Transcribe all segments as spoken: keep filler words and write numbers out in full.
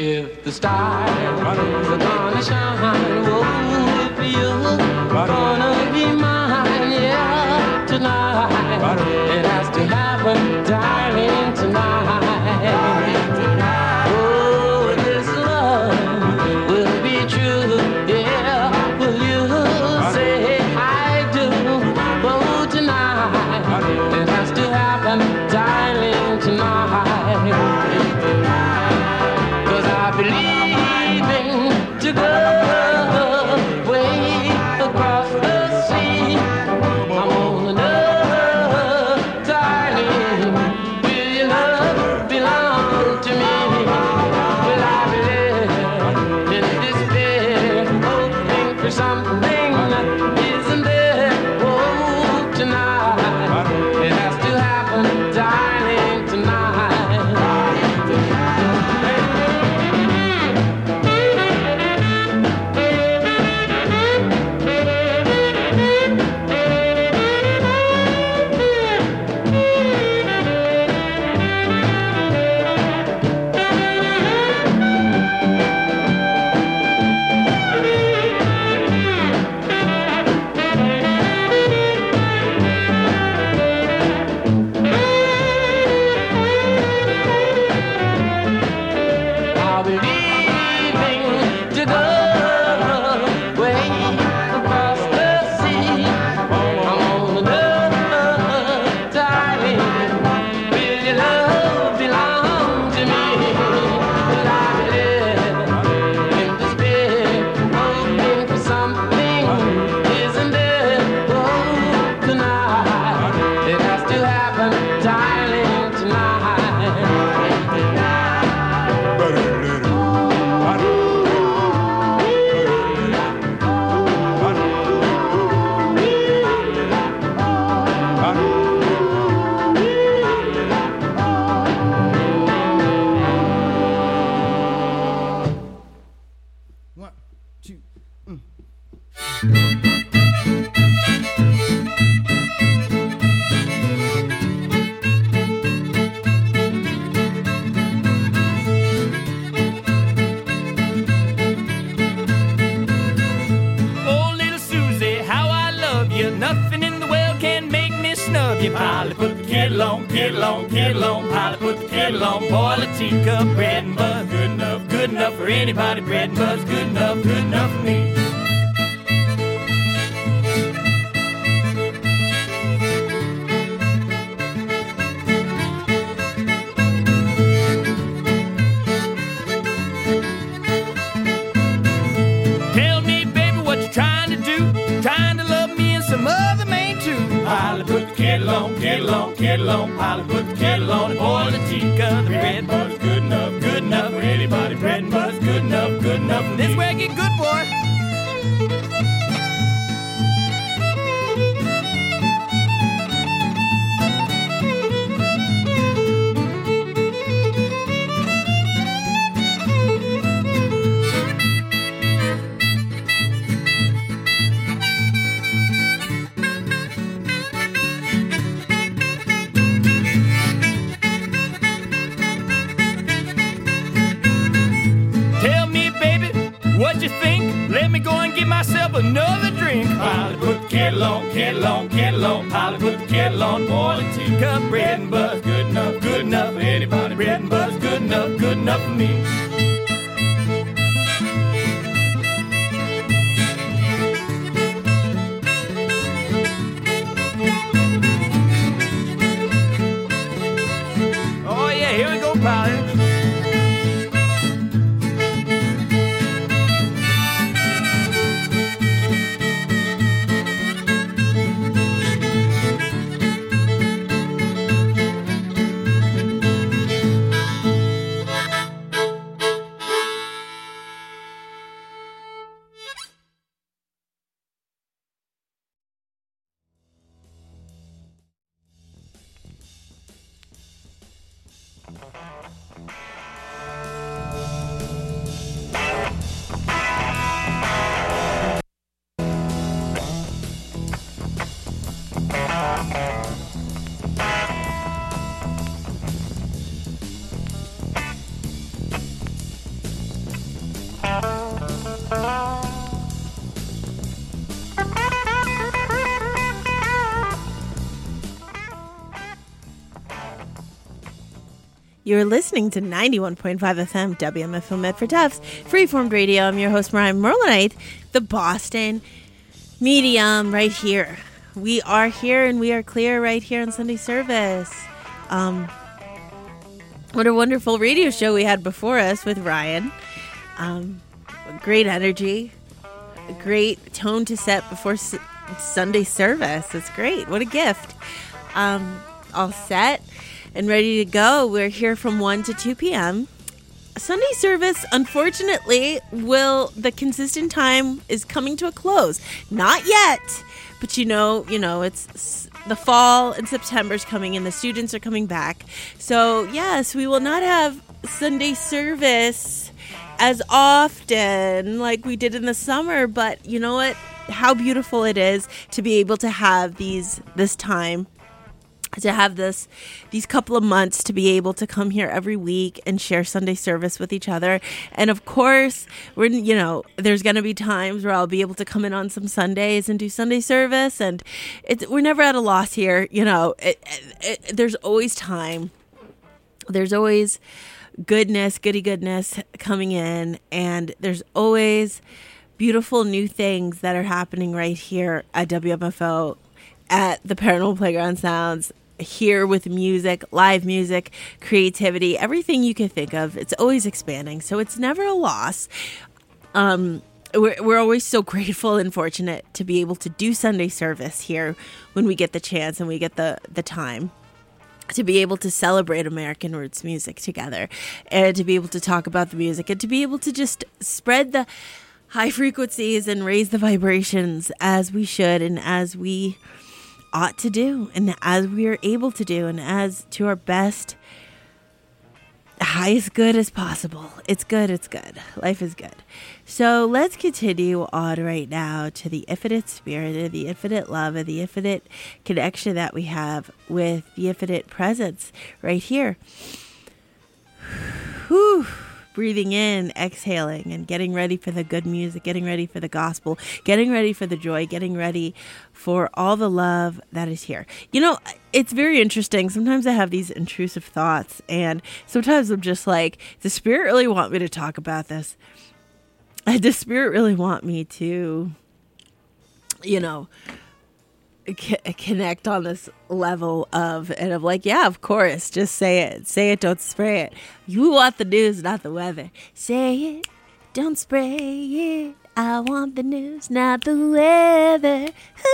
If the stars are gonna shine, oh, if you're gonna be mine, yeah, tonight, it has to happen, darling, tonight. Oh, this love will be true, yeah, will you say I do? Oh, tonight, it has to happen, darling, tonight. Believing to go way across the sea. I'm on another, darling. Will your love belong to me? Will I be left in despair, hoping for something that isn't there? Oh, tonight it has to happen, darling, tonight. Anybody, bread and butter's good enough, good enough for me. Tell me, baby, what you trying to do? Trying to love me and some other man too. I'll put the kettle on, kettle on, kettle on. I'll put the kettle on and boil the teacup. The bread and butter's good enough, good enough for anybody. Bread and butter's good enough, good enough for me. This way I get good, boy. Another drink. I'll put the kettle on, kettle on, kettle on. I'll put the kettle on, boiling teacup. Bread and butter's good enough, good enough for anybody. Bread and butter's good enough, good enough for me. Oh yeah, here we go, pal. You're listening to ninety-one point five F M W M F O Med for Toughs, Freeformed Radio. I'm your host, Mariah Merlinite, the Boston medium right here. We are here and we are clear right here on Sunday service. Um, what a wonderful radio show we had before us with Ryan. Um, great energy, great tone to set before S- Sunday service. It's great. What a gift. Um, all set and ready to go. We're here from one to two p.m. Sunday service, unfortunately, will the consistent time is coming to a close. Not yet, but you know, you know, it's the fall and September's coming and the students are coming back. So yes, we will not have Sunday service as often like we did in the summer, but you know what? How beautiful it is to be able to have these this time. To have this, these couple of months to be able to come here every week and share Sunday service with each other. And of course, we're, you know, there's going to be times where I'll be able to come in on some Sundays and do Sunday service. And it's, we're never at a loss here. You know, it, it, it, there's always time. There's always goodness, goody goodness coming in. And there's always beautiful new things that are happening right here at W M F O, at the Paranormal Playground Sounds. Here with music, live music, creativity, everything you can think of. It's always expanding, so it's never a loss. Um, we're, we're always so grateful and fortunate to be able to do Sunday service here when we get the chance and we get the, the time to be able to celebrate American roots music together and to be able to talk about the music and to be able to just spread the high frequencies and raise the vibrations as we should and as we ought to do and as we are able to do and as to our best, highest good as possible. It's good. It's good. Life is good. So let's continue on right now to the infinite spirit, the infinite love, and the infinite connection that we have with the infinite presence right here. Whew. Breathing in, exhaling, and getting ready for the good music, getting ready for the gospel, getting ready for the joy, getting ready for all the love that is here. You know, it's very interesting. Sometimes I have these intrusive thoughts, and sometimes I'm just like, does the Spirit really want me to talk about this? Does the Spirit really want me to, you know, connect on this level of, and of like, yeah, of course, just say it. Say it, don't spray it. You want the news, not the weather. Say it, don't spray it. I want the news, not the weather.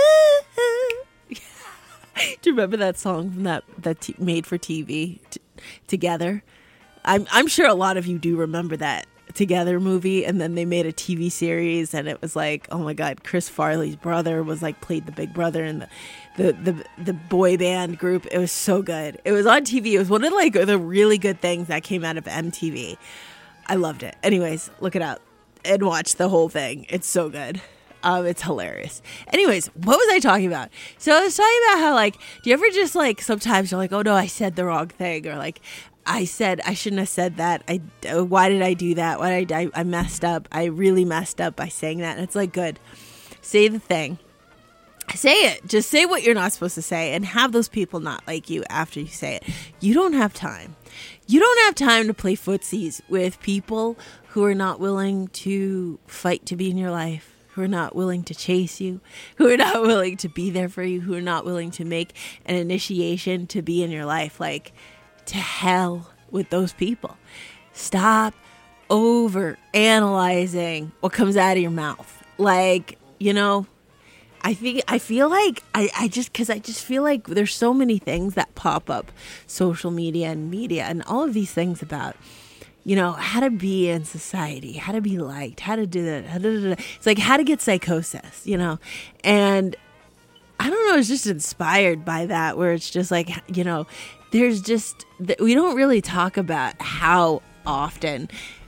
Do you remember that song from that, that t- made for T V, t- Together? I'm, I'm sure a lot of you do remember that Together movie, and then they made a T V series, and it was like, oh my god, Chris Farley's brother was like played the big brother in the the the, the boy band group. It was so good. It was on T V. It was one of like the really good things that came out of M T V. I loved it. Anyways, look it up and watch the whole thing. It's so good. Um, it's hilarious. Anyways, what was I talking about? So I was talking about how, like, do you ever just like sometimes you're like, oh no, I said the wrong thing, or like, I said I shouldn't have said that. I uh, why did I do that? Why did I, I I messed up? I really messed up by saying that. And it's like, good. Say the thing. Say it. Just say what you're not supposed to say, and have those people not like you after you say it. You don't have time. You don't have time to play footsies with people who are not willing to fight to be in your life, who are not willing to chase you, who are not willing to be there for you, who are not willing to make an initiation to be in your life. Like, to hell with those people. Stop over analyzing what comes out of your mouth. Like, you know, I think I feel like I, I just because I just feel like there's so many things that pop up, social media and media and all of these things about, you know, how to be in society, how to be liked, how to do that. How to, it's like how to get psychosis, you know, and I don't know. It's just inspired by that, where it's just like, you know, there's just, we don't really talk about how often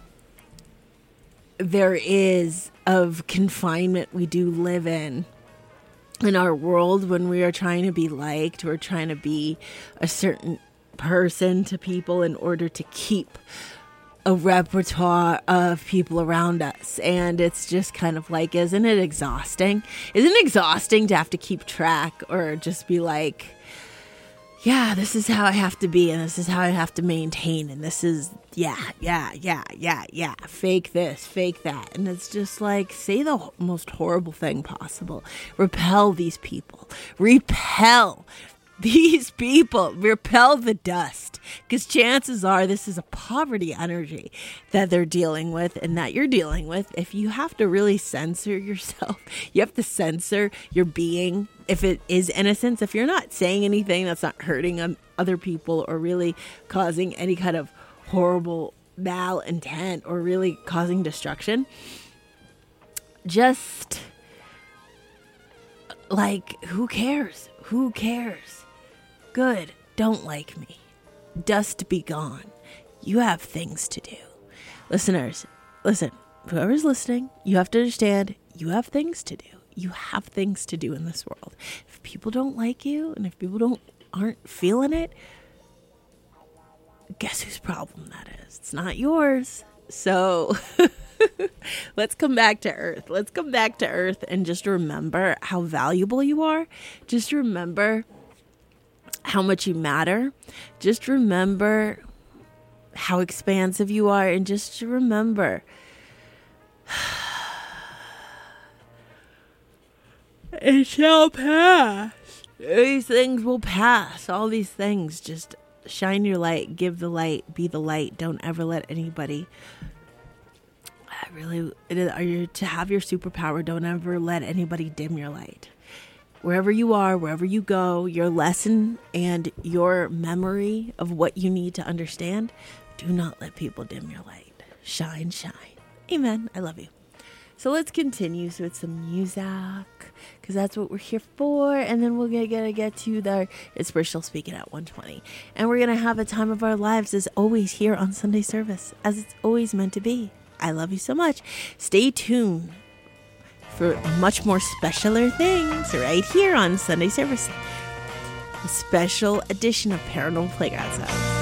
there is of confinement we do live in in our world when we are trying to be liked. We're trying to be a certain person to people in order to keep a repertoire of people around us. And it's just kind of like, isn't it exhausting? Isn't it exhausting to have to keep track or just be like, yeah, this is how I have to be, and this is how I have to maintain, and this is, yeah, yeah, yeah, yeah, yeah, fake this, fake that. And it's just like, say the most horrible thing possible. Repel these people. Repel these people. Repel the dust. Because chances are this is a poverty energy that they're dealing with and that you're dealing with. If you have to really censor yourself, you have to censor your being. If it is innocence, if you're not saying anything that's not hurting um, other people or really causing any kind of horrible malintent or really causing destruction, just like, who cares? Who cares? Good. Don't like me. Dust be gone. You have things to do. Listeners, listen, whoever's listening, you have to understand you have things to do. You have things to do in this world. If people don't like you and if people don't aren't feeling it, guess whose problem that is? It's not yours. So let's come back to earth. Let's come back to earth and just remember how valuable you are. Just remember how much you matter. Just remember how expansive you are, and just remember it shall pass. These things will pass. All these things. Just shine your light. Give the light. Be the light. Don't ever let anybody. I really. It is, are you to have your superpower? Don't ever let anybody dim your light. Wherever you are, wherever you go, your lesson and your memory of what you need to understand. Do not let people dim your light. Shine, shine. Amen. I love you. So let's continue. So it's some music, because that's what we're here for. And then we're going to get to the inspirational speaking at one twenty. And we're going to have a time of our lives as always here on Sunday service, as it's always meant to be. I love you so much. Stay tuned for much more specialer things right here on Sunday service. A special edition of Paranormal Playground Sounds.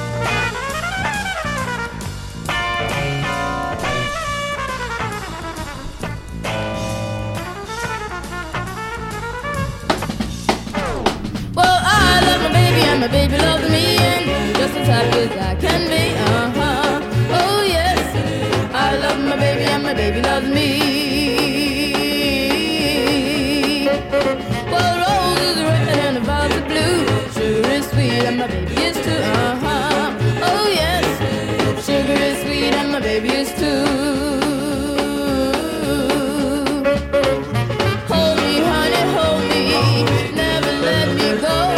My baby loves me, and just as happy as I can be. Uh-huh. Oh yes, I love my baby, and my baby loves me. Well, rose is red and the violets are blue. Sugar is sweet, and my baby is too. Uh-huh. Oh yes, sugar is sweet, and my baby is too. Hold me, honey, hold me, never let me go.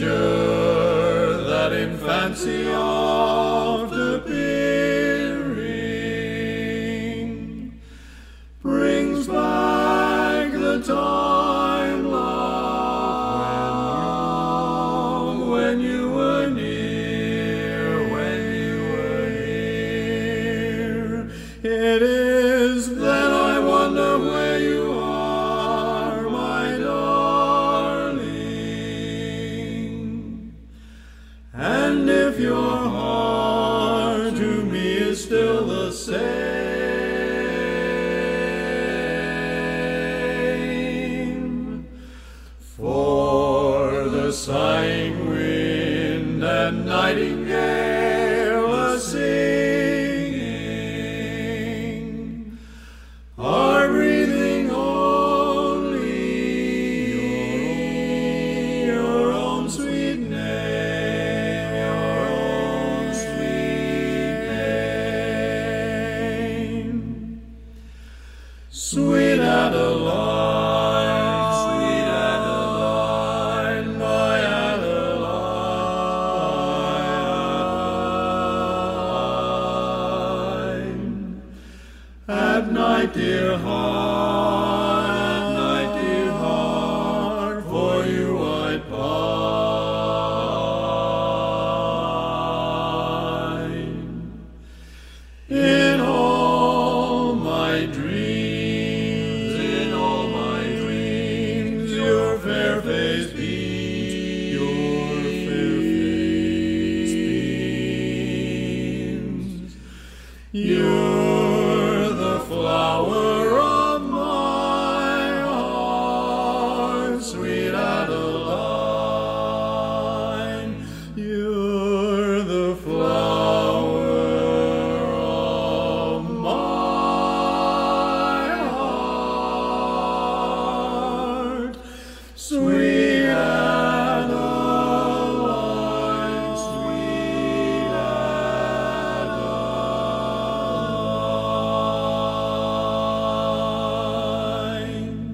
creature that in fancy oft appearing brings back the time, love, when you were near, when you were near. It is then I wonder where you are, my darling, and if your heart to me is still the same. For the sighing wind and nightingale are singing, are breathing only your own sweet name, your own sweet name. Sweet Adeline, sweet Adeline, my Adeline. At night, dear heart, at night, dear heart, for you I'd pine. In all my dreams, in all my dreams, your fair face beams, your fair face beams. You're the flower of my heart, sweet Adeline. You're the flower of my heart, sweet Adeline, sweet Adeline.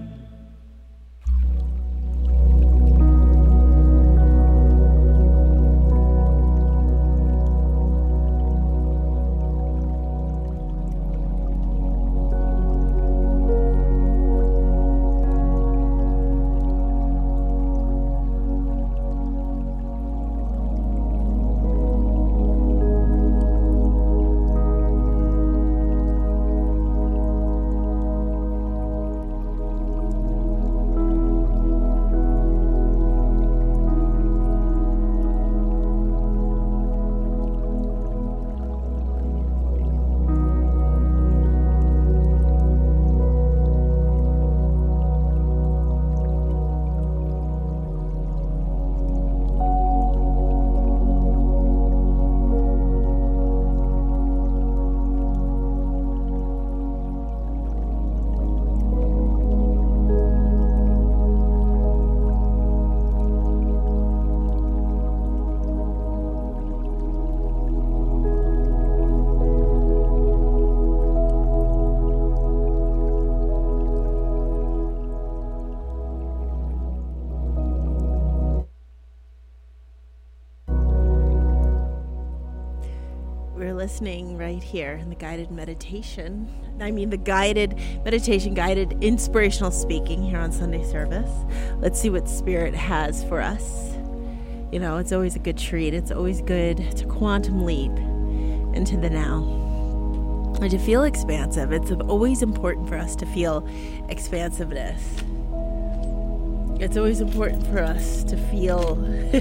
We're listening right here in the guided meditation. I mean, the guided meditation, guided inspirational speaking here on Sunday service. Let's see what Spirit has for us. You know, it's always a good treat. It's always good to quantum leap into the now and to feel expansive. It's always important for us to feel expansiveness. It's always important for us to feel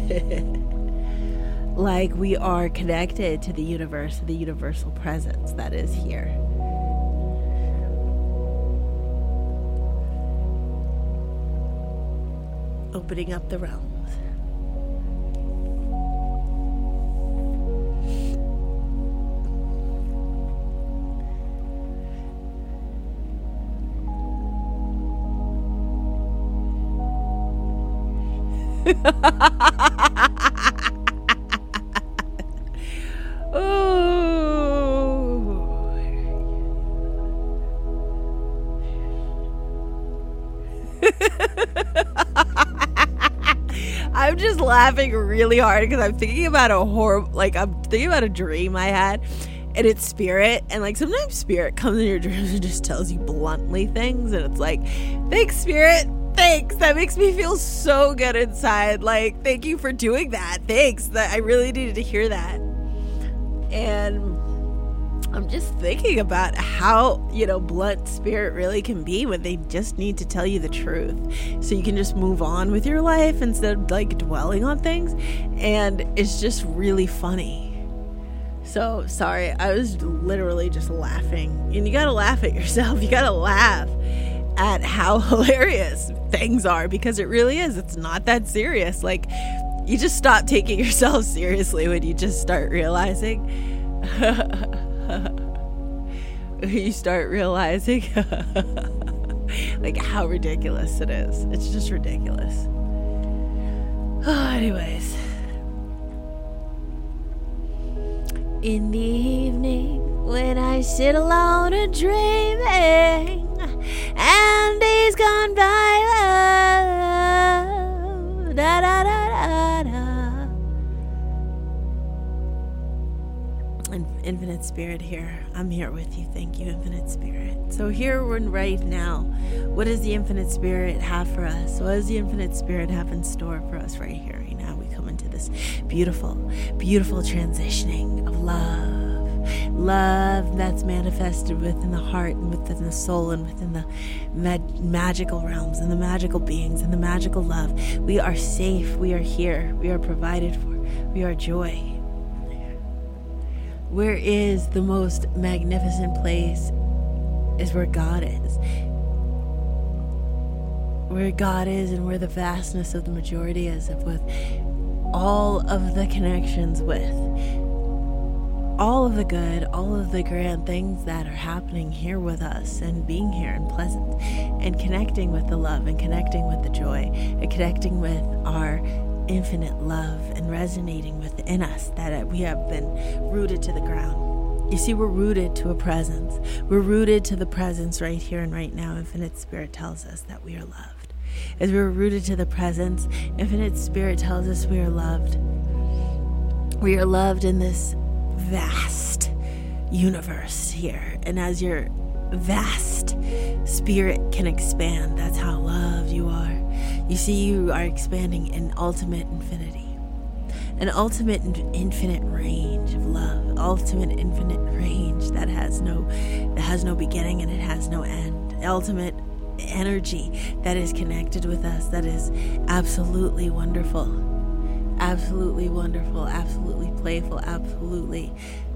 like we are connected to the universe, the universal presence that is here. Opening up the realms. I'm just laughing really hard because I'm thinking about a horrible, like I'm thinking about a dream I had, and it's spirit, and like sometimes spirit comes in your dreams and just tells you bluntly things, and it's like, thanks spirit, thanks, that makes me feel so good inside, like thank you for doing that, thanks, that I really needed to hear that. And I'm just thinking about how, you know, blunt spirit really can be when they just need to tell you the truth. So you can just move on with your life instead of like dwelling on things. And it's just really funny. So sorry, I was literally just laughing. And you gotta laugh at yourself. You gotta laugh at how hilarious things are, because it really is. It's not that serious. Like, you just stop taking yourself seriously when you just start realizing you start realizing like how ridiculous it is. It's just ridiculous. Oh, anyways, in the evening when I sit alone and dreaming and days gone by, da da da da da. Infinite Spirit here. I'm here with you. Thank you, Infinite Spirit. So here we're right now. What does the Infinite Spirit have for us? What does the Infinite Spirit have in store for us right here, right now? We come into this beautiful, beautiful transitioning of love. Love that's manifested within the heart and within the soul and within the mag- magical realms and the magical beings and the magical love. We are safe. We are here. We are provided for. We are joy. Where is the most magnificent place is where God is. Where God is and where the vastness of the majority is, of with all of the connections with all of the good, all of the grand things that are happening here with us and being here and pleasant and connecting with the love and connecting with the joy and connecting with our infinite love and resonating within us, that we have been rooted to the ground. You see, we're rooted to a presence. We're rooted to the presence right here and right now. Infinite Spirit tells us that we are loved. As we're rooted to the presence, Infinite Spirit tells us we are loved. We are loved in this vast universe here. And as your vast spirit can expand, that's how loved you are. You see, you are expanding in ultimate infinity, an ultimate in- infinite range of love, ultimate infinite range that has no, that has no beginning and it has no end. Ultimate energy that is connected with us, that is absolutely wonderful, absolutely wonderful, absolutely playful, absolutely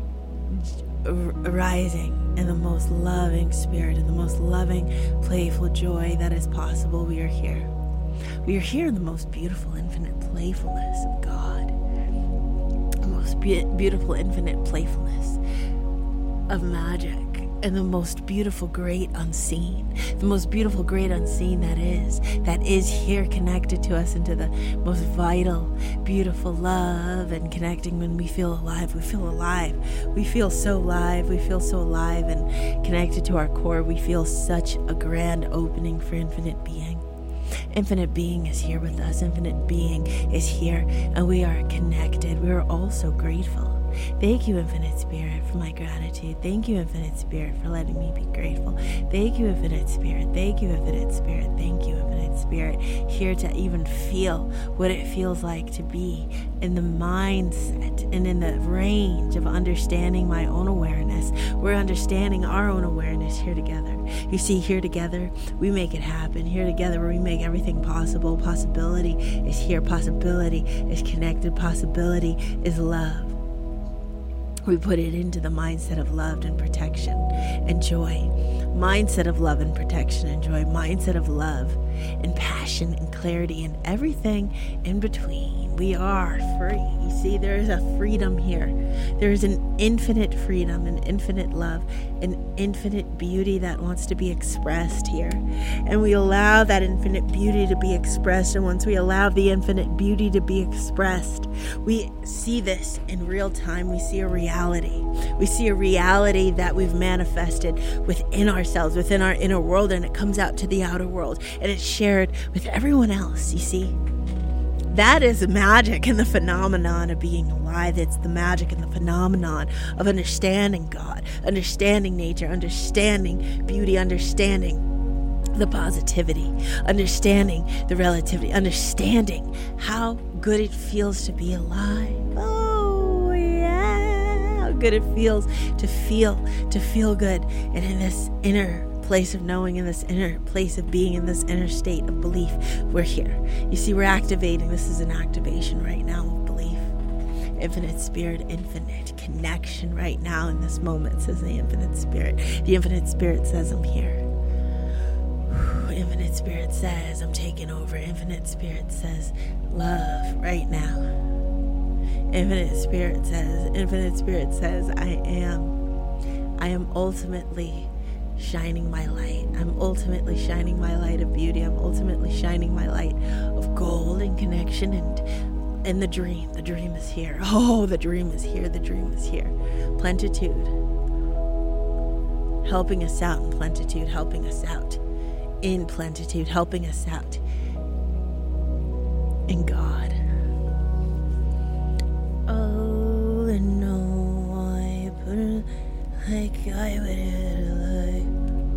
rising in the most loving spirit, in the most loving, playful joy that is possible. We are here. We are here in the most beautiful, infinite playfulness of God. The most be- beautiful, infinite playfulness of magic. And the most beautiful, great unseen. The most beautiful, great unseen that is. That is here connected to us into the most vital, beautiful love and connecting when we feel alive. We feel alive. We feel so alive. We feel so alive and connected to our core. We feel such a grand opening for infinite being. Infinite being is here with us. Infinite being is here and we are connected. We are all so grateful. Thank you, Infinite Spirit, for my gratitude. Thank you, Infinite Spirit, for letting me be grateful. Thank you, Infinite Spirit. Thank you, Infinite Spirit. Thank you, Infinite Spirit. Here to even feel what it feels like to be in the mindset and in the range of understanding my own awareness. We're understanding our own awareness here together. You see, here together, we make it happen. Here together, we make everything possible. Possibility is here. Possibility is connected. Possibility is love. We put it into the mindset of love and protection and joy. Mindset of love and protection and joy. Mindset of love and passion and clarity and everything in between. We are free. You see, there is a freedom here. There is an infinite freedom, an infinite love, an infinite beauty that wants to be expressed here. And we allow that infinite beauty to be expressed. And once we allow the infinite beauty to be expressed, we see this in real time. We see a reality. We see a reality that we've manifested within ourselves, within our inner world, and it comes out to the outer world and it's shared with everyone else, you see. That is the magic and the phenomenon of being alive. It's the magic and the phenomenon of understanding God, understanding nature, understanding beauty, understanding the positivity, understanding the relativity, understanding how good it feels to be alive. Oh, yeah. How good it feels to feel, to feel good. And in this inner place of knowing, in this inner place of being, in this inner state of belief, we're here. You see, we're activating. This is an activation right now of belief. Infinite spirit, infinite connection right now in this moment, says the infinite spirit. The infinite spirit says, I'm here. Infinite spirit says, I'm taking over. Infinite spirit says, love right now. Infinite spirit says, infinite spirit says, I am. I am ultimately shining my light. I'm ultimately shining my light of beauty. I'm ultimately shining my light of gold and connection and and the dream. The dream is here. Oh, the dream is here. The dream is here. Plentitude. Helping us out in plenitude. Helping us out in plenitude. Helping us out in God. Oh, and no, I put it like I would it like.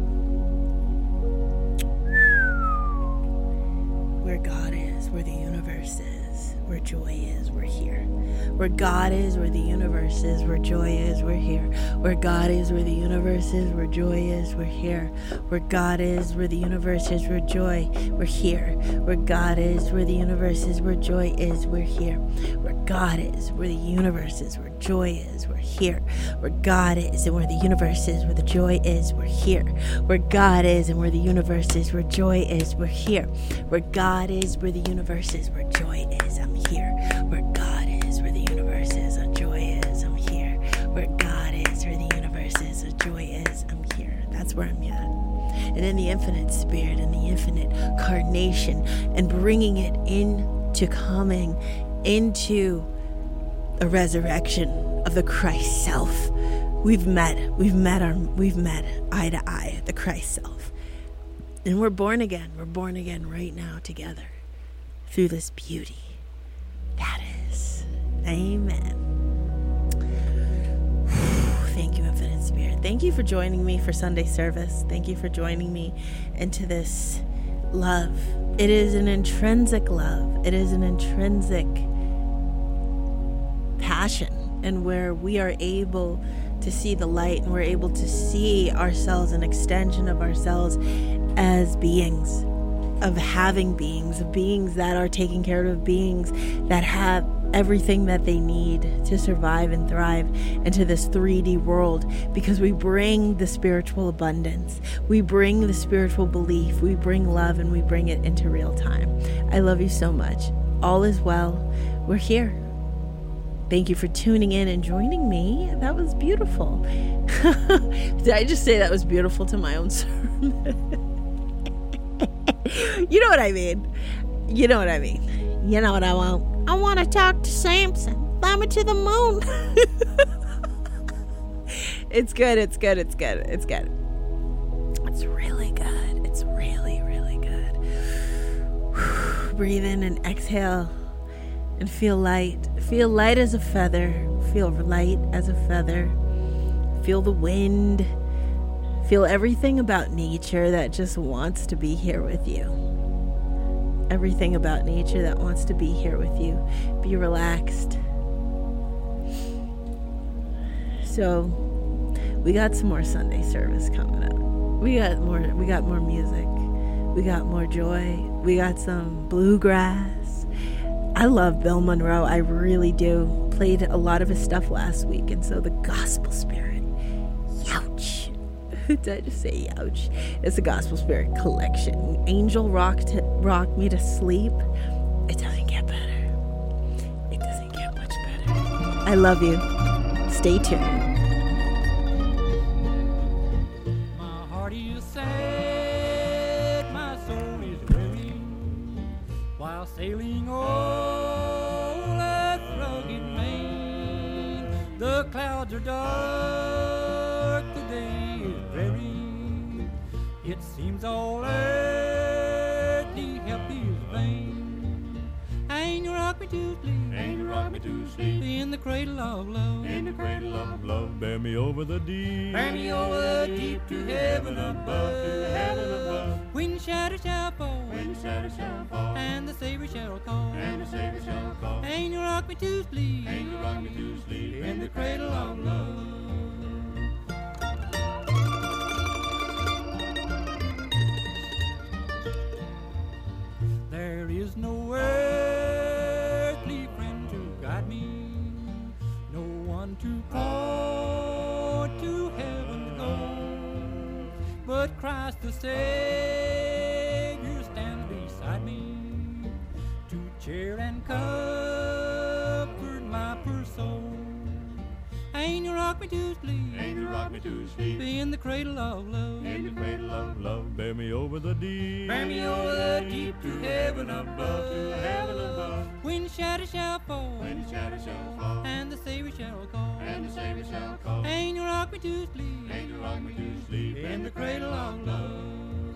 Where God is, where the universe is, where joy is, we're here. Where God is, where the universe is, where joy is, we're here. Where God is, where the universe is, where joy is, we're here. Where God is, where the universe is, where joy, we're here. Where God is, where the universe is, where joy is, we're here. Where God is, where the universe is, where joy is, we're here. Where God is and where the universe is, where the joy is, we're here. Where God is and where the universe is, where joy is, we're here. Where God is, where the universe is, where joy is, I'm here. Where God is, where the universe is, where joy is, I'm here. Where God is, where the universe is, where joy is, I'm here. That's where I'm at. And in the infinite spirit and the infinite carnation and bringing it into coming into a resurrection of the Christ self. We've met, we've met our, we've met eye to eye, the Christ self. And we're born again. We're born again right now together through this beauty. That is. Amen. Thank you, Infinite Spirit. Thank you for joining me for Sunday service. Thank you for joining me into this love. It is an intrinsic love. It is an intrinsic passion, and where we are able to see the light and we're able to see ourselves, an extension of ourselves as beings, of having beings, of beings that are taking care of beings that have everything that they need to survive and thrive into this three D world, because we bring the spiritual abundance, we bring the spiritual belief, we bring love, and we bring it into real time. I love you so much. All is well. We're here. Thank you for tuning in and joining me. That was beautiful. Did I just say that was beautiful to my own sermon? You know what I mean. You know what I mean. You know what I want. I want to talk to Samson. Fly me to the moon. It's good. It's good. It's good. It's good. It's really good. It's really, really good. Breathe in and exhale and feel light. Feel light as a feather. Feel light as a feather. Feel the wind. Feel everything about nature that just wants to be here with you. Everything about nature that wants to be here with you. Be relaxed. So, we got some more Sunday service coming up. We got more. We got more music. We got more joy. We got some bluegrass. I love Bill Monroe. I really do. Played a lot of his stuff last week, and so the gospel spirit. Youch. Did I just say youch? It's the Gospel Spirit Collection. Angel Rock to rock me to sleep. It doesn't get better. It doesn't get much better. I love you. Stay tuned. My heart is sad, my soul is weary, while sailing all that rugged main. The clouds are dark, the day is dreary. It seems all earthly help is vain. Hang me to sleep. Angel, rock me to sleep. In the cradle of love. In the cradle of love, bear me over the deep. Bear me over the deep to heaven above. To heaven above. When shadows shall fall. When the shadows shall fall. And the Savior shall call. And the Savior shall call. Angel, rock me to sleep. Angel, rock me to sleep. In the cradle of love. There is no earthly friend to guide me, no one to point to heaven to go, but Christ the Savior stands beside me to cheer and comfort my poor soul. Angel, rock me to sleep. Angel, rock me to sleep. In the cradle of love. In the cradle of love, bear me over the deep. Bear me over the deep to heaven above. To heaven above. When shadows shall fall. When the shadows shall fall. And the Savior shall call. And the Savior shall call. Angel, rock me to sleep. Angel, rock me to sleep. In the cradle of love.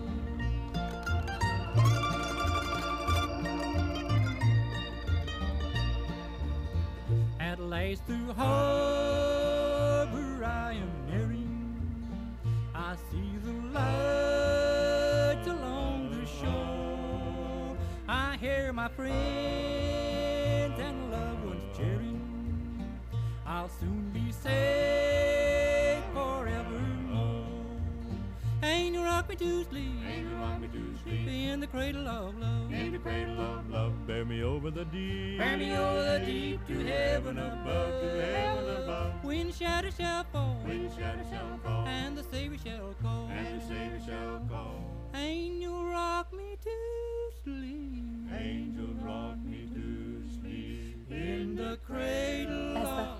At last through harbor I am nearing. I see the lights along the shore. I hear my friends and loved ones cheering. I'll soon be safe forevermore. Angel, rock me to sleep. Angel, rock me to sleep. In the cradle of love. In the cradle of love, bear me over the deep. Bear me over the deep to heaven above. To heaven above. When shadows shall fall. When the shadows shall fall. And the Savior shall call. And the Savior shall call. Angel, rock me to sleep. Angel, rock me to sleep. In the cradle of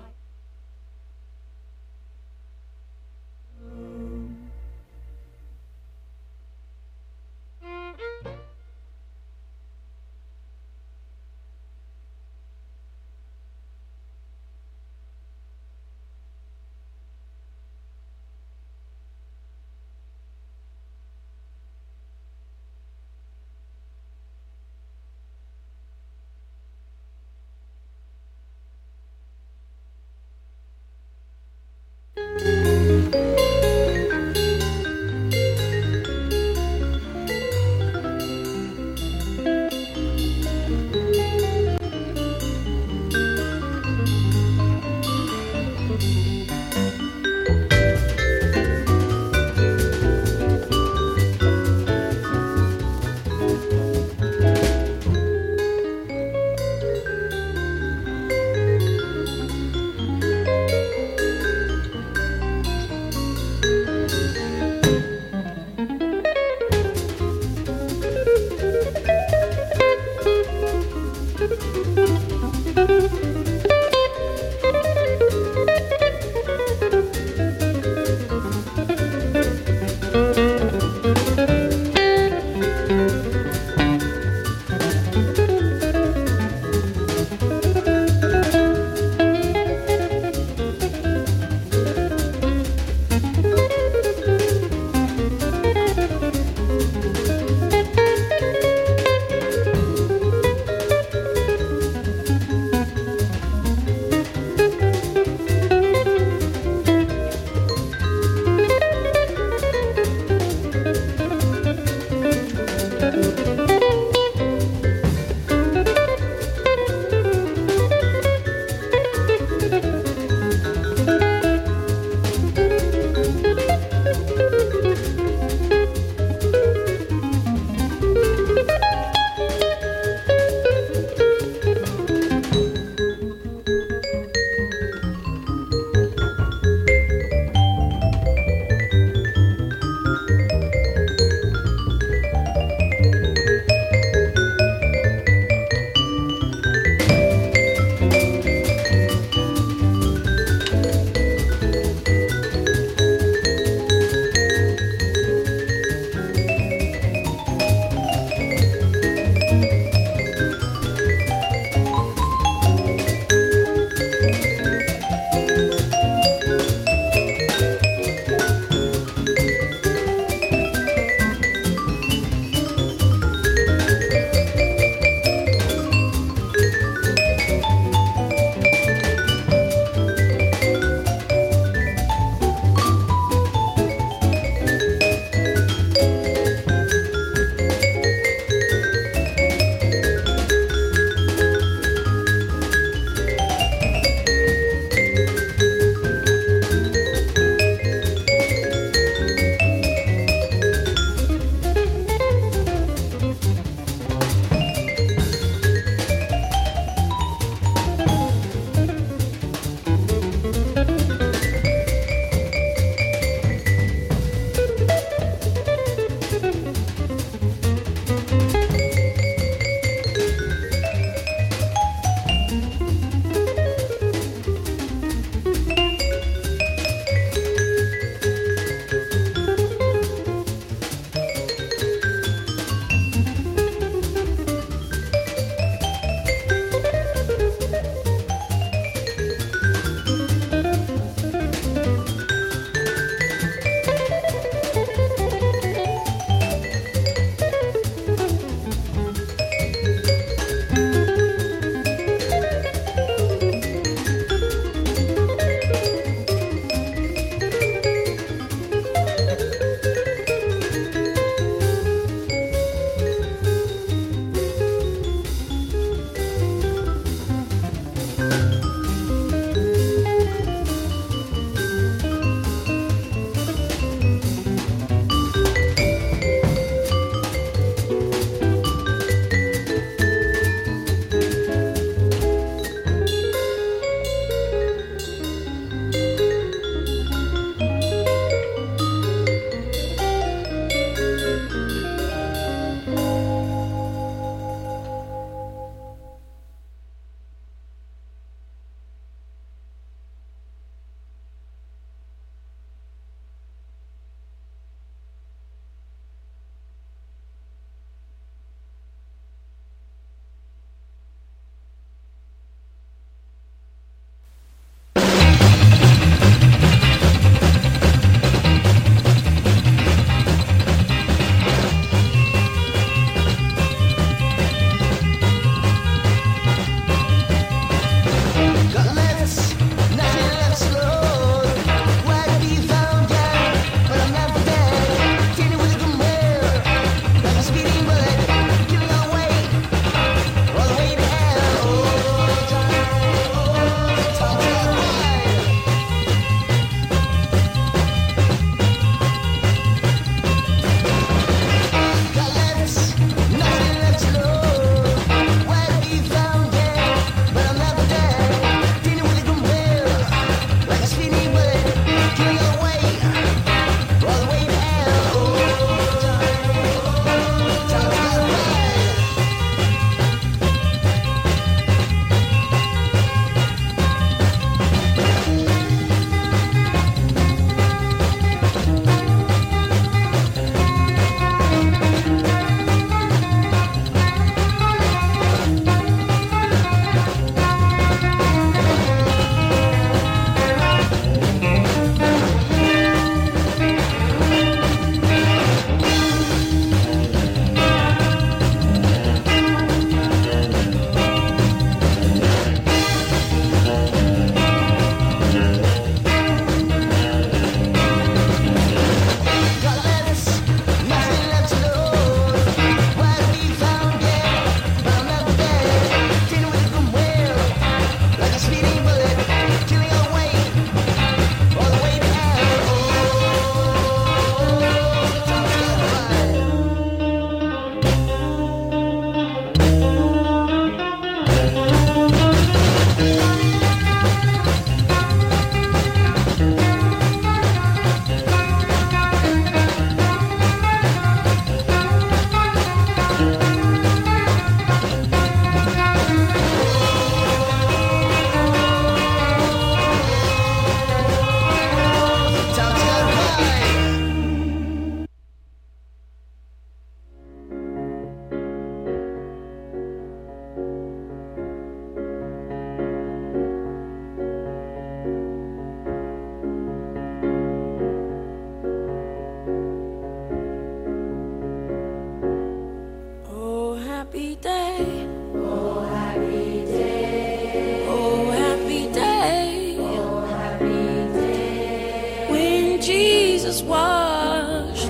Jesus washed,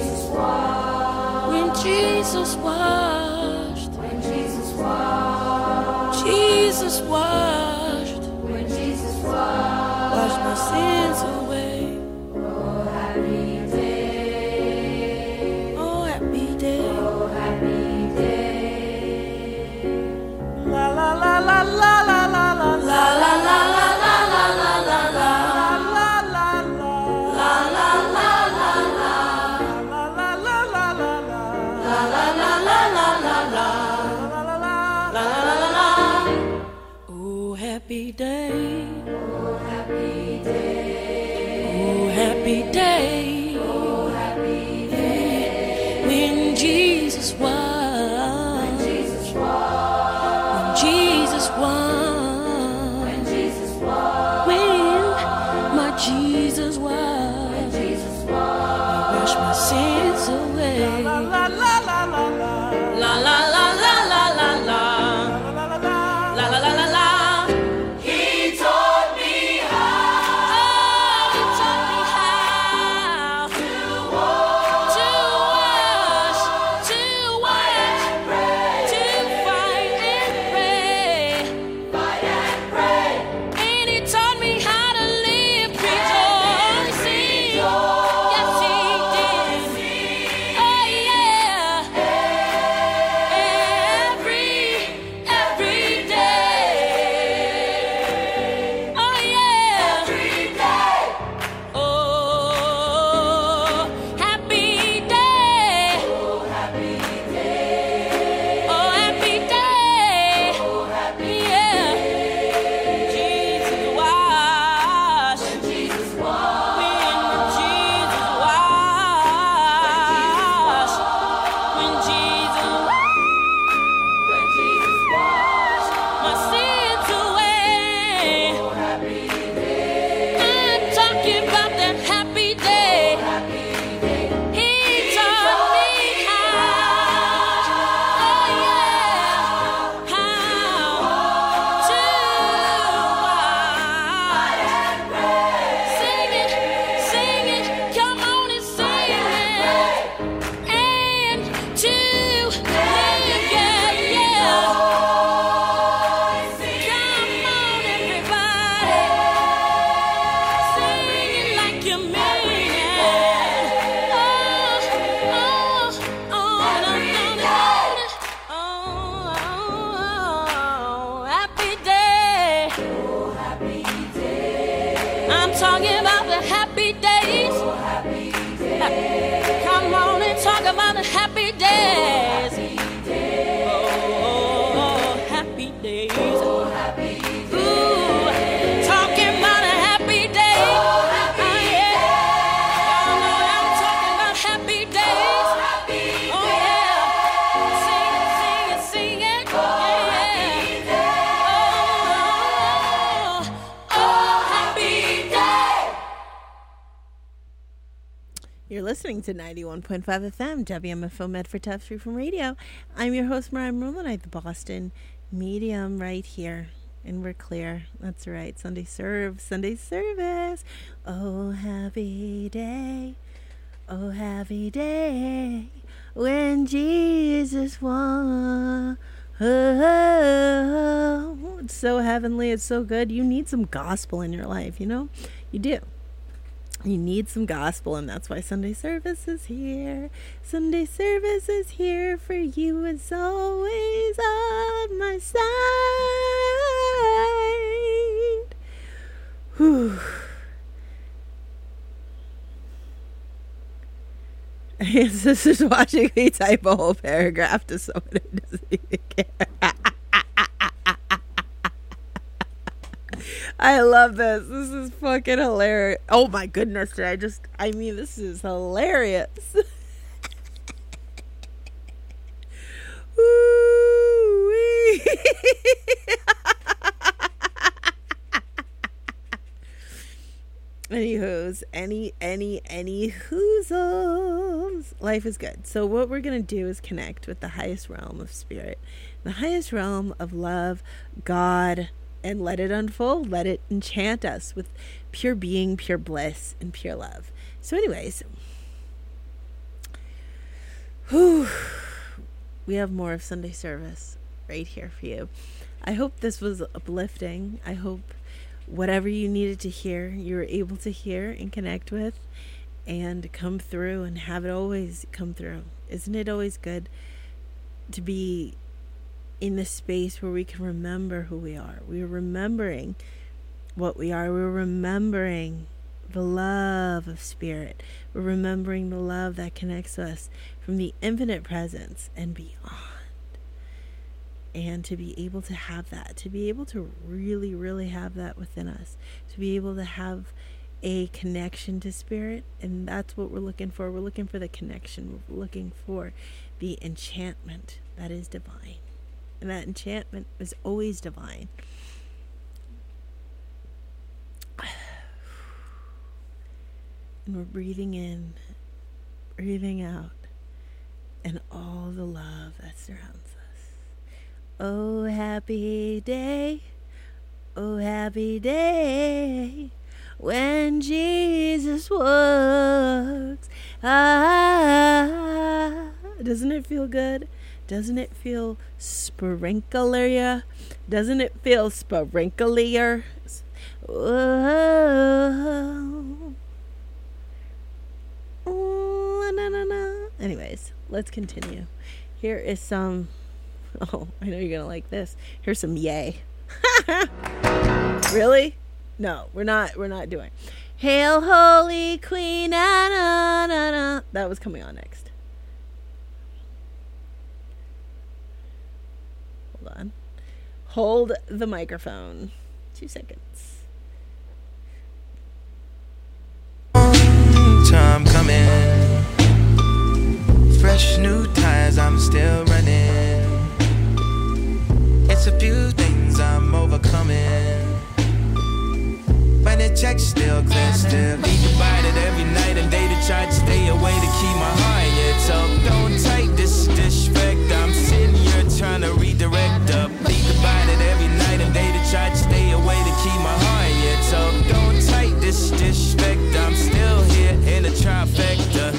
when Jesus washed, when Jesus washed, Jesus washed, when Jesus washed, washed my sins away. Oh happy day, oh happy day, oh happy day. La la la la la la la la la la la la la la la la la. Happy day, oh happy day, oh happy day, oh happy day, when Jesus won, when Jesus won, when Jesus won, when Jesus won, when my Jesus won, when Jesus won, wash my sins away. La la la la la la, la la la la la la la, la la la la la la. Listening to ninety-one point five F M, W M F O Medford Tufts Freeform Radio. I'm your host, Mariah Merlinite, the Boston medium, right here. And we're clear. That's right. Sunday serve, Sunday service. Oh, happy day. Oh, happy day. When Jesus won. Oh, it's so heavenly. It's so good. You need some gospel in your life, you know? You do. You need some gospel, and that's why Sunday service is here. Sunday service is here for you. It's always on my side. Whew. His sister's watching me type a whole paragraph to someone who doesn't even care. I love this. This is fucking hilarious. Oh my goodness, did I just, I mean, this is hilarious. Ooh-wee. Anywho's, any, any, any whoozles. Life is good. So what we're going to do is connect with the highest realm of spirit, the highest realm of love, God, and let it unfold. Let it enchant us with pure being, pure bliss, and pure love. So anyways, whew, we have more of Sunday service right here for you. I hope this was uplifting. I hope whatever you needed to hear, you were able to hear and connect with and come through and have it always come through. Isn't it always good to be in the space where we can remember who we are? We're remembering what we are. We're remembering the love of spirit. We're remembering the love that connects us from the infinite presence and beyond. And to be able to have that, to be able to really, really have that within us, to be able to have a connection to spirit. And that's what we're looking for. We're looking for the connection. We're looking for the enchantment that is divine. And that enchantment is always divine. And we're breathing in, breathing out, and all the love that surrounds us. Oh, happy day, oh, happy day, when Jesus walks. Ah, doesn't it feel good? Doesn't it feel sprinklier? Doesn't it feel sprinklier? Oh, oh, na, na, na. Anyways, let's continue. Here is some. Oh, I know you're gonna like this. Here's some yay. Really? No, we're not. We're not doing. Hail, Holy Queen. Na, na, na, na. That was coming on next. Hold on. Hold the microphone. Two seconds. Time coming. Fresh new tires, I'm still running. It's a few things I'm overcoming. But the check still clear, still be divided every night and day to try to stay away to keep my heart. Yeah, so don't take this disrespect. I'm sitting here trying to redirect up. Be divided every night and day to try to stay away to keep my heart. Yeah, so don't take this disrespect. I'm still here in the trifecta.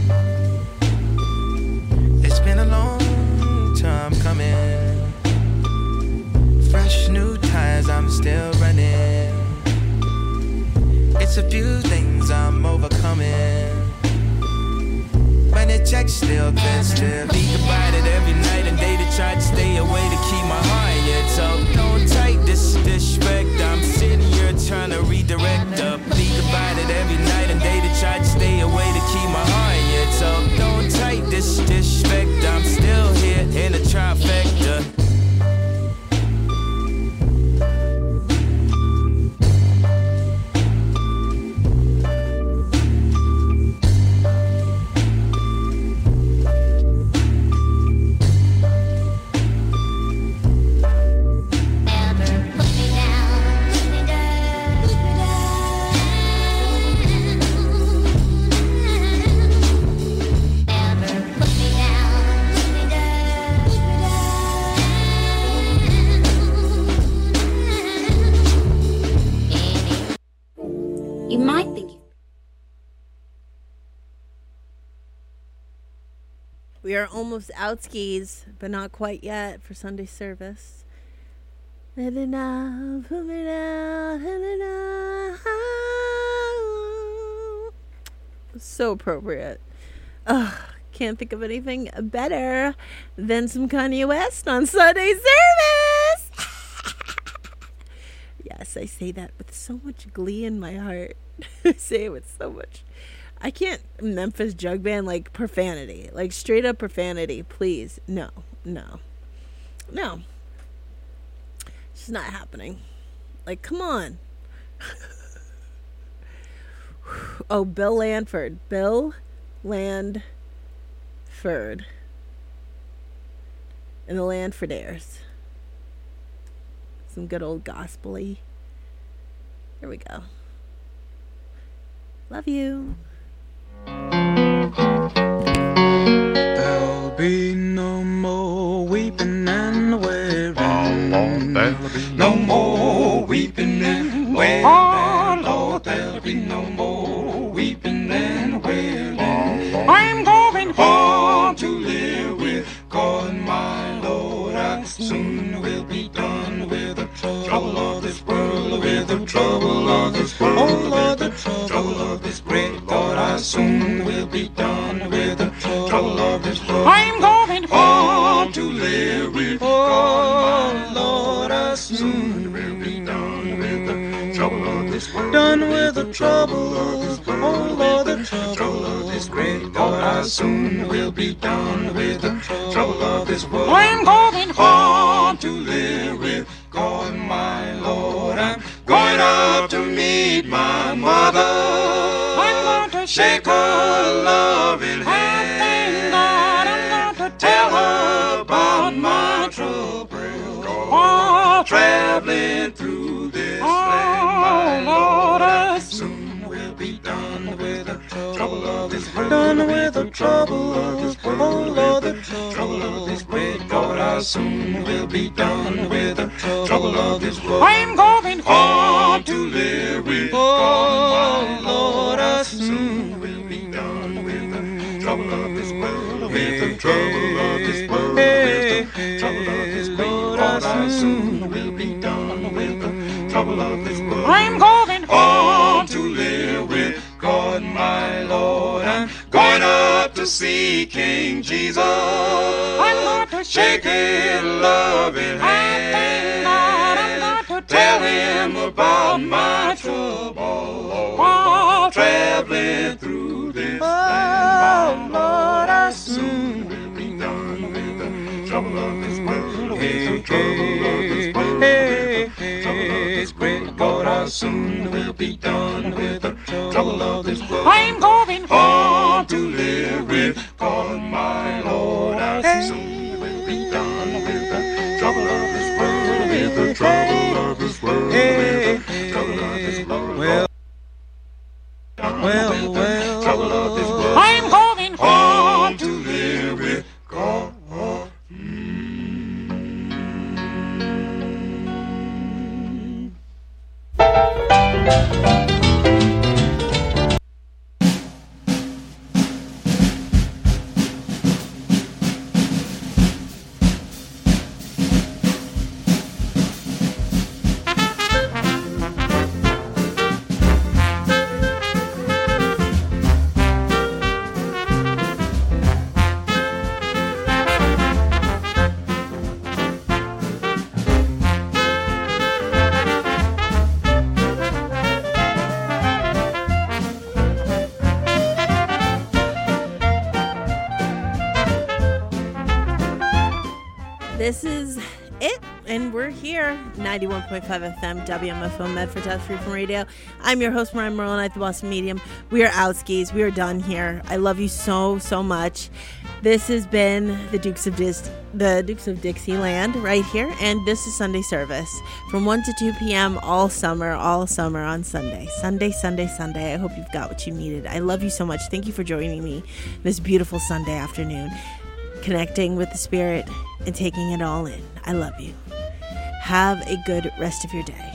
It's been a long time coming. Fresh new tires, I'm still running. It's a few things I'm overcoming. When the check still clear, still be divided every night and day to try to stay away to keep my heart. Yeah, so don't take this disrespect. I'm sitting here trying to redirect up. Be divided every night and day to try to stay away to keep my heart. Yeah, so don't take this disrespect. I'm still here in the trifecta. You might think We are almost out skis, but not quite yet for Sunday service. Let it out, put it out, let it out. So appropriate. Ugh, can't think of anything better than some Kanye West on Sunday service. Yes, I say that with so much glee in my heart. I say it with so much. I can't Memphis Jug Band like profanity, like straight up profanity. Please, no, no, no. It's just not happening. Like, come on. Oh, Bill Landford, Bill Landford, and the Landfordaires. Some good old gospel-y. Here we go. Love you. There'll be no more weeping and wailing. No more weeping and wailing. Lord, there'll be no more weeping and wailing. I'm going home to live with God, my Lord. I soon will be done with the trouble of this world, with the trouble of this world. Oh Lord, the trouble of this great God. I soon will be done with the trouble of this world. I'm going home to live with God, my Lord. I soon will be done with the trouble of this world. Done with the trouble of this world. Oh Lord, the trouble of this great God. I soon will be done with the trouble of this world. I'm going home to live with God, my Lord. I'm going up to meet my mother. I'm going to shake her loving hand. I'm going to tell her about my trouble. While traveling through this land, my Lord, I soon will be done with the trouble of this world. Done with the trouble of this world. Oh Lord, the trouble of this great God. I soon will be done with the trouble of this world. I'm going home to live with God, my Lord. I soon will be done with the trouble of this world. With the trouble of this world. With the trouble of this great God. I soon will be done with the trouble of this world. I'm going home to live with God, my Lord. I'm going up to see King Jesus. I'm going to shake his loving hand. I'm going to tell him about my trouble while traveling through this land. My Lord, I soon will be done with the trouble of this world. With the trouble of this world. With the trouble of this great God. I soon will be done with the trouble of this world. I'm going home to live with God, my Lord. I soon will be done with the trouble of this world. With the trouble of this world. With the trouble of this world. Well, well, well. Trouble of this world. I'm going home to live with God. This is it, and we're here. ninety-one point five F M, W M F O Medford, Death Free from Radio. I'm your host, Mariah Merle, the Boston Medium. We are out skis. We are done here. I love you so, so much. This has been the Dukes of Dis- the Dukes of Dixieland right here, and this is Sunday service from one to two p.m. all summer, all summer on Sunday. Sunday, Sunday, Sunday. I hope you've got what you needed. I love you so much. Thank you for joining me this beautiful Sunday afternoon, connecting with the Spirit and taking it all in. I love you. Have a good rest of your day.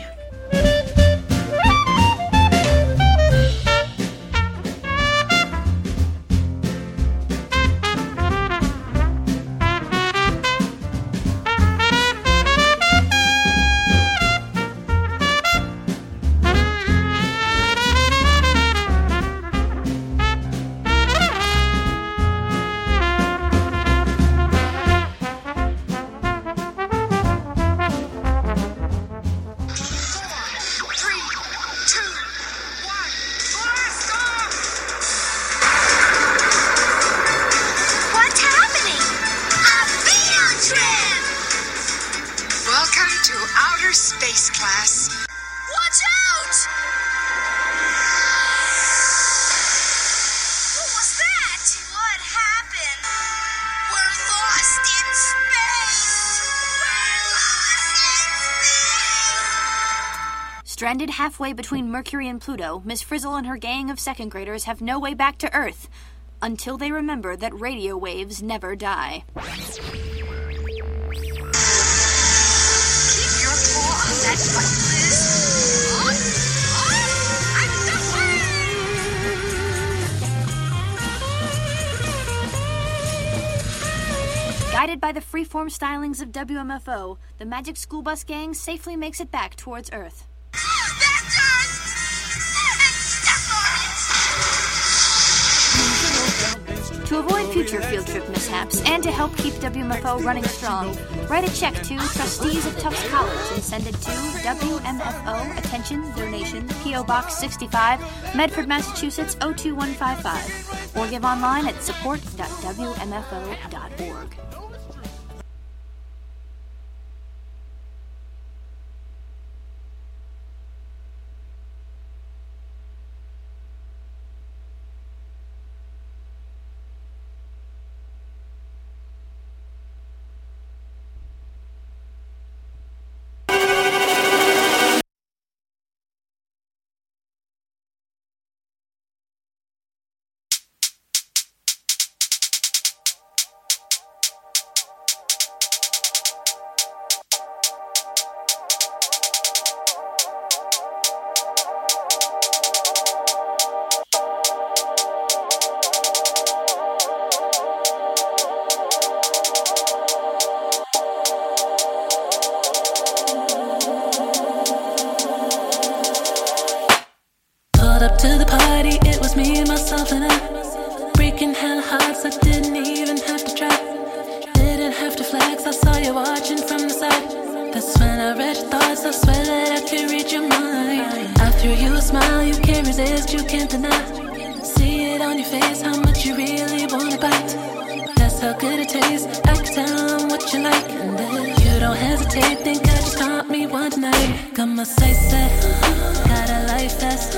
Stranded halfway between Mercury and Pluto, Miss Frizzle and her gang of second graders have no way back to Earth until they remember that radio waves never die. Keep your paw on that button, Liz. Guided by the freeform stylings of W M F O, the Magic School Bus Gang safely makes it back towards Earth. To avoid future field trip mishaps and to help keep W M F O running strong, write a check to Trustees of Tufts College and send it to W M F O, attention, donation, P O Box sixty-five, Medford, Massachusetts oh two one five five, or give online at support dot w m f o dot org. Say, say, got a life that's